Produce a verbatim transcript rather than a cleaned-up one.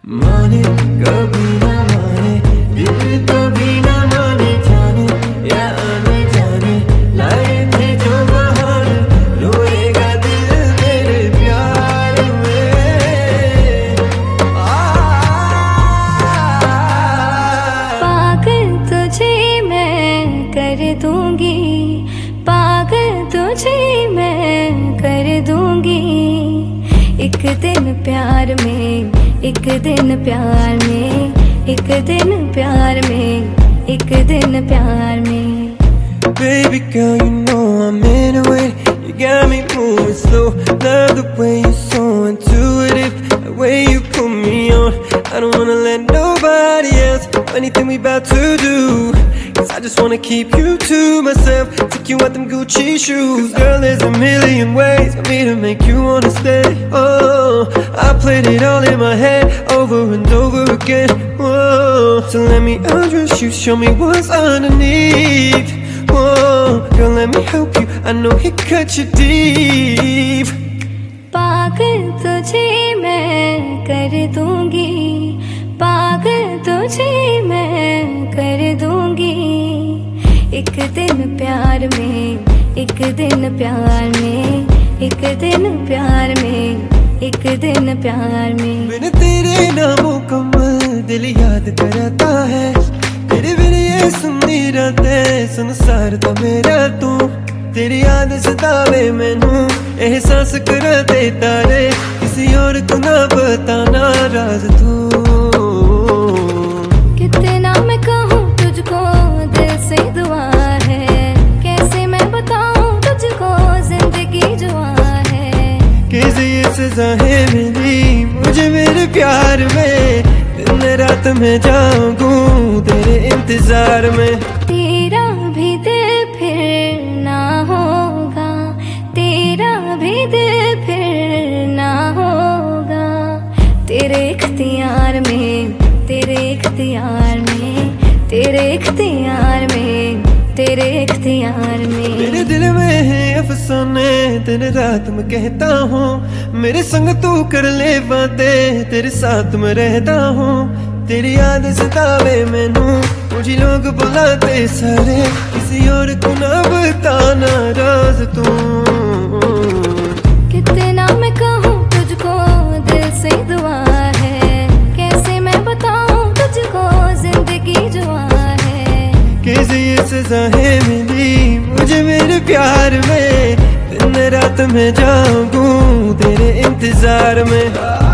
माने कभी ना माने, दिल कभी ना माने, जाने या आने जाने, लाए थे जो बाहर, रोएगा दिल मेरे प्यार में। आ, पागल तुझे मैं कर दूंगी, पागल तुझे मैं कर दूंगी। एक दिन प्यार में, एक दिन प्यार में, एक दिन प्यार में, एक दिन प्यार में। Baby girl, you know I'm into it. You got me moving slow. Love the way you're so intuitive, the way you put me on. I don't wanna let nobody else know anything we about to do, 'cause I just wanna keep you to myself. Take you out them Gucci shoes. 'Cause girl, there's a million ways for me to make you wanna stay. Oh, I played it all in my head over and over again. Whoa, so let me undress you, show me what's underneath. Whoa, girl, let me help you, I know he cut you deep. पागल तुझे मैं कर दूंगी, पागल तुझे मैं कर दूंगी। एक दिन प्यार में, एक दिन प्यार में, एक दिन प्यार में, एक दिन प्यार में। बिन तेरे नामों कमल दिल याद करता है, तेरे बिन ये सुननी रातें संसार था मेरा तू। तेरी याद सतावे मैनू, एहसास कराते तारे, किसी और को ना बताना राज तू। कितना मैं कहूँ तुझको दिल से दुआ है, कैसे मैं बताऊँ तुझको जिंदगी जुआ है। कैसे ये सजा है मिली मुझे मेरे प्यार में, दिन रात में जाऊंगी तेरे इंतजार में। तेरा भी दिल फिर ना होगा, तेरा भी दिल फिर ना होगा। तेरे इख्तियार में, तेरे इख्तियार में, तेरे इख्तियार में, तेरे इख्तियार में। मेरे दिल में है अफसाने, दिन रात मैं कहता हूँ मेरे संग तू कर ले बातें, तेरे साथ मैं रहता हूँ। तेरी याद सतावे मैनू, मुझे लोग बुलाते सारे, किसी और को ना बताना राज तू। कितना मैं कहूँ तुझको दिल से दुआ है, कैसे मैं बताऊँ तुझको जिंदगी जुआ है। कैसे ये सजा है मिली मुझे मेरे प्यार में, दिन रात में जाऊंगी तेरे इंतजार में।